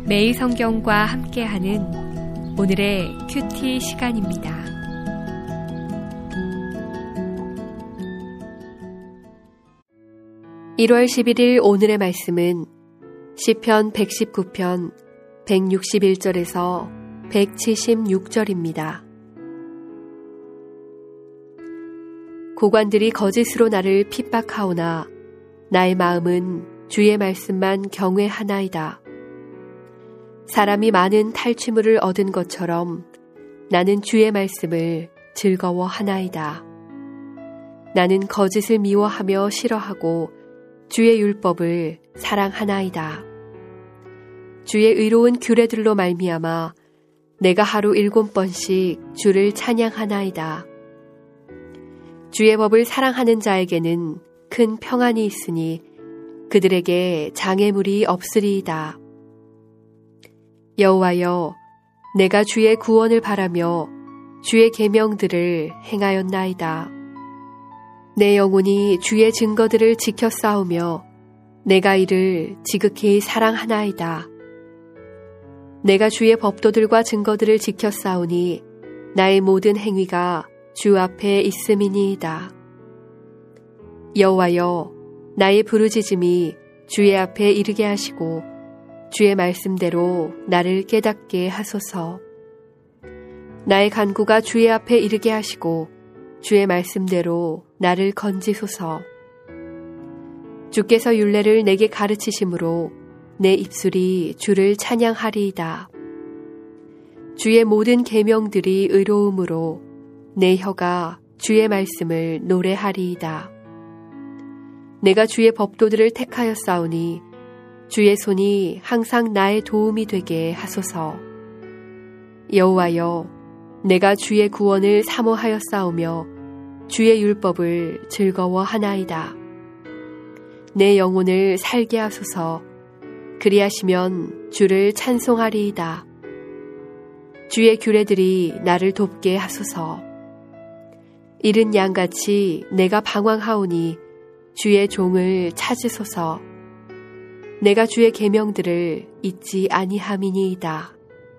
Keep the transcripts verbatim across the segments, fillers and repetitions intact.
매일 성경과 함께하는 오늘의 큐티 시간입니다. 일월 십일일 오늘의 말씀은 시편 백십구 편 백육십일 절에서 백칠십육 절입니다. 고관들이 거짓으로 나를 핍박하오나 나의 마음은 주의 말씀만 경외하나이다. 사람이 많은 탈취물을 얻은 것처럼 나는 주의 말씀을 즐거워하나이다. 나는 거짓을 미워하며 싫어하고 주의 율법을 사랑하나이다. 주의 의로운 규례들로 말미암아 내가 하루 일곱 번씩 주를 찬양하나이다. 주의 법을 사랑하는 자에게는 큰 평안이 있으니 그들에게 장애물이 없으리이다. 여호와여, 내가 주의 구원을 바라며 주의 계명들을 행하였나이다. 내 영혼이 주의 증거들을 지켜 싸우며 내가 이를 지극히 사랑하나이다. 내가 주의 법도들과 증거들을 지켜 싸우니 나의 모든 행위가 주 앞에 있음이니이다. 여호와여, 나의 부르짖음이 주의 앞에 이르게 하시고 주의 말씀대로 나를 깨닫게 하소서. 나의 간구가 주의 앞에 이르게 하시고 주의 말씀대로 나를 건지소서. 주께서 율례를 내게 가르치심으로 내 입술이 주를 찬양하리이다. 주의 모든 계명들이 의로움으로 내 혀가 주의 말씀을 노래하리이다. 내가 주의 법도들을 택하여 싸우니 주의 손이 항상 나의 도움이 되게 하소서. 여호와여, 내가 주의 구원을 사모하여 싸우며 주의 율법을 즐거워하나이다. 내 영혼을 살게 하소서. 그리하시면 주를 찬송하리이다. 주의 규례들이 나를 돕게 하소서. 이른 양같이 내가 방황하오니 주의 종을 찾으소서. 내가 주의 계명들을 잊지 아니함이니이다.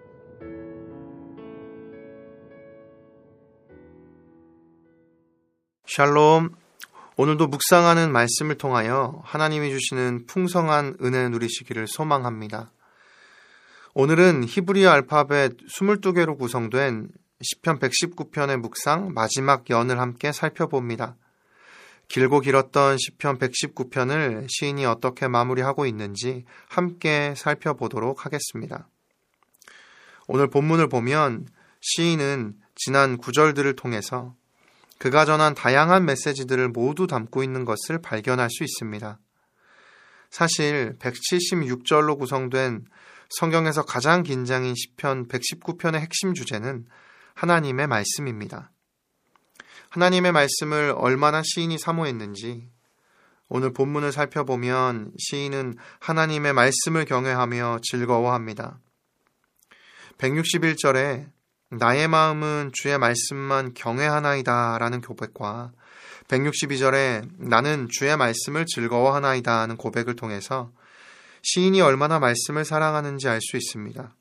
샬롬. 오늘도 묵상하는 말씀을 통하여 하나님이 주시는 풍성한 은혜 누리시기를 소망합니다. 오늘은 히브리어 알파벳 이십이 개로 구성된 시편 백십구 편의 묵상 마지막 연을 함께 살펴봅니다. 길고 길었던 시편 백십구 편을 시인이 어떻게 마무리하고 있는지 함께 살펴보도록 하겠습니다. 오늘 본문을 보면 시인은 지난 구절들을 통해서 그가 전한 다양한 메시지들을 모두 담고 있는 것을 발견할 수 있습니다. 사실 백칠십육 절로 구성된 성경에서 가장 긴 장인 시편 백십구 편의 핵심 주제는 하나님의 말씀입니다. 하나님의 말씀을 얼마나 시인이 사모했는지 오늘 본문을 살펴보면 시인은 하나님의 말씀을 경외하며 즐거워합니다. 백육십일 절에 나의 마음은 주의 말씀만 경외하나이다 라는 고백과 백육십이 절에 나는 주의 말씀을 즐거워하나이다 하는 고백을 통해서 시인이 얼마나 말씀을 사랑하는지 알 수 있습니다.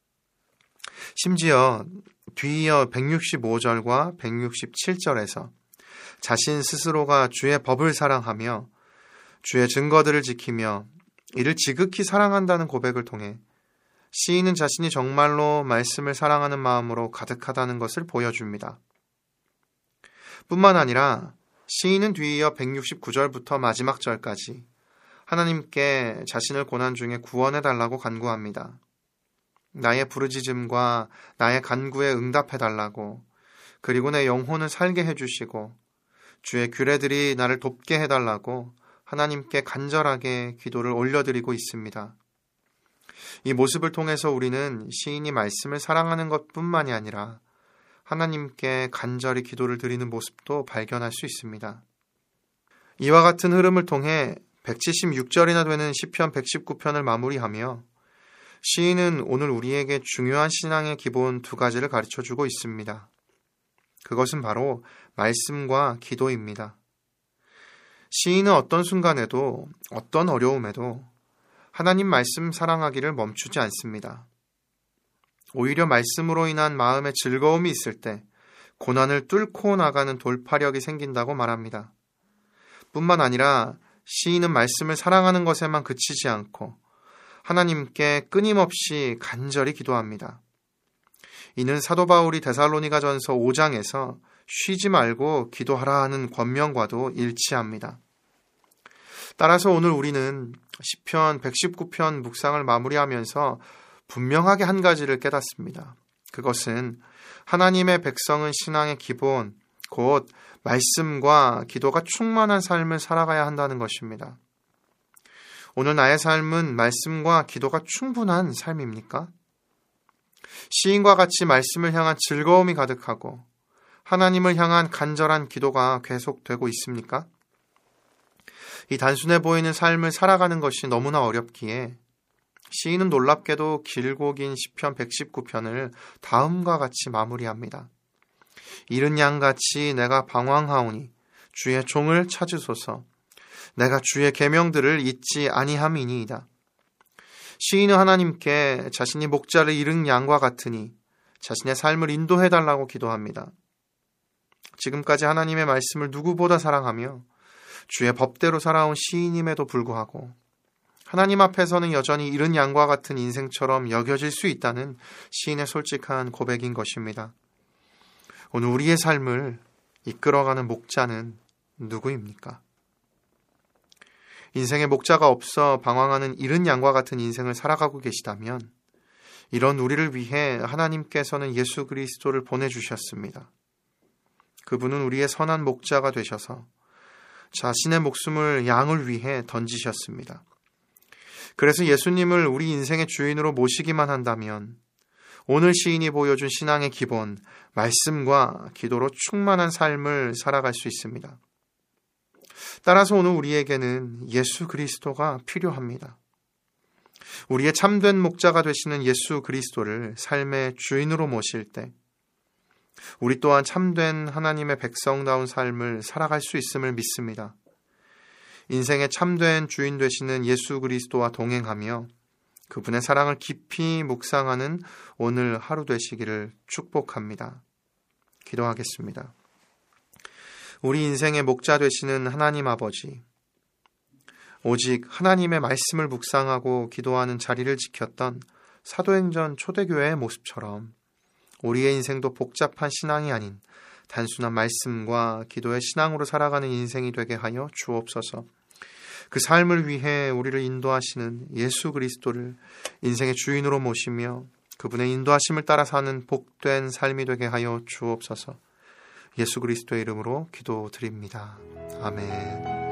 심지어 뒤이어 백육십오 절과 백육십칠 절에서 자신 스스로가 주의 법을 사랑하며 주의 증거들을 지키며 이를 지극히 사랑한다는 고백을 통해 시인은 자신이 정말로 말씀을 사랑하는 마음으로 가득하다는 것을 보여줍니다. 뿐만 아니라 시인은 뒤이어 백육십구 절부터 마지막 절까지 하나님께 자신을 고난 중에 구원해달라고 간구합니다. 나의 부르짖음과 나의 간구에 응답해달라고, 그리고 내 영혼을 살게 해주시고 주의 규례들이 나를 돕게 해달라고 하나님께 간절하게 기도를 올려드리고 있습니다. 이 모습을 통해서 우리는 시인이 말씀을 사랑하는 것뿐만이 아니라 하나님께 간절히 기도를 드리는 모습도 발견할 수 있습니다. 이와 같은 흐름을 통해 백칠십육 절이나 되는 시편 백십구 편을 마무리하며 시인은 오늘 우리에게 중요한 신앙의 기본 두 가지를 가르쳐주고 있습니다. 그것은 바로 말씀과 기도입니다. 시인은 어떤 순간에도 어떤 어려움에도 하나님 말씀 사랑하기를 멈추지 않습니다. 오히려 말씀으로 인한 마음의 즐거움이 있을 때 고난을 뚫고 나가는 돌파력이 생긴다고 말합니다. 뿐만 아니라 시인은 말씀을 사랑하는 것에만 그치지 않고 하나님께 끊임없이 간절히 기도합니다. 이는 사도 바울이 데살로니가전서 오 장에서 쉬지 말고 기도하라 하는 권면과도 일치합니다. 따라서 오늘 우리는 시편 백십구 편 묵상을 마무리하면서 분명하게 한 가지를 깨닫습니다. 그것은 하나님의 백성은 신앙의 기본, 곧 말씀과 기도가 충만한 삶을 살아가야 한다는 것입니다. 오늘 나의 삶은 말씀과 기도가 충분한 삶입니까? 시인과 같이 말씀을 향한 즐거움이 가득하고 하나님을 향한 간절한 기도가 계속되고 있습니까? 이 단순해 보이는 삶을 살아가는 것이 너무나 어렵기에 시인은 놀랍게도 길고 긴 시편 백십구 편을 다음과 같이 마무리합니다. 이른 양같이 내가 방황하오니 주의 종을 찾으소서. 내가 주의 계명들을 잊지 아니함이니이다. 시인은 하나님께 자신이 목자를 잃은 양과 같으니 자신의 삶을 인도해달라고 기도합니다. 지금까지 하나님의 말씀을 누구보다 사랑하며 주의 법대로 살아온 시인임에도 불구하고 하나님 앞에서는 여전히 잃은 양과 같은 인생처럼 여겨질 수 있다는 시인의 솔직한 고백인 것입니다. 오늘 우리의 삶을 이끌어가는 목자는 누구입니까? 인생에 목자가 없어 방황하는 잃은 양과 같은 인생을 살아가고 계시다면 이런 우리를 위해 하나님께서는 예수 그리스도를 보내주셨습니다. 그분은 우리의 선한 목자가 되셔서 자신의 목숨을 양을 위해 던지셨습니다. 그래서 예수님을 우리 인생의 주인으로 모시기만 한다면 오늘 시인이 보여준 신앙의 기본, 말씀과 기도로 충만한 삶을 살아갈 수 있습니다. 따라서 오늘 우리에게는 예수 그리스도가 필요합니다. 우리의 참된 목자가 되시는 예수 그리스도를 삶의 주인으로 모실 때 우리 또한 참된 하나님의 백성다운 삶을 살아갈 수 있음을 믿습니다. 인생의 참된 주인 되시는 예수 그리스도와 동행하며 그분의 사랑을 깊이 묵상하는 오늘 하루 되시기를 축복합니다. 기도하겠습니다. 우리 인생의 목자 되시는 하나님 아버지, 오직 하나님의 말씀을 묵상하고 기도하는 자리를 지켰던 사도행전 초대교회의 모습처럼 우리의 인생도 복잡한 신앙이 아닌 단순한 말씀과 기도의 신앙으로 살아가는 인생이 되게 하여 주옵소서. 그 삶을 위해 우리를 인도하시는 예수 그리스도를 인생의 주인으로 모시며 그분의 인도하심을 따라 사는 복된 삶이 되게 하여 주옵소서. 예수 그리스도의 이름으로 기도드립니다. 아멘.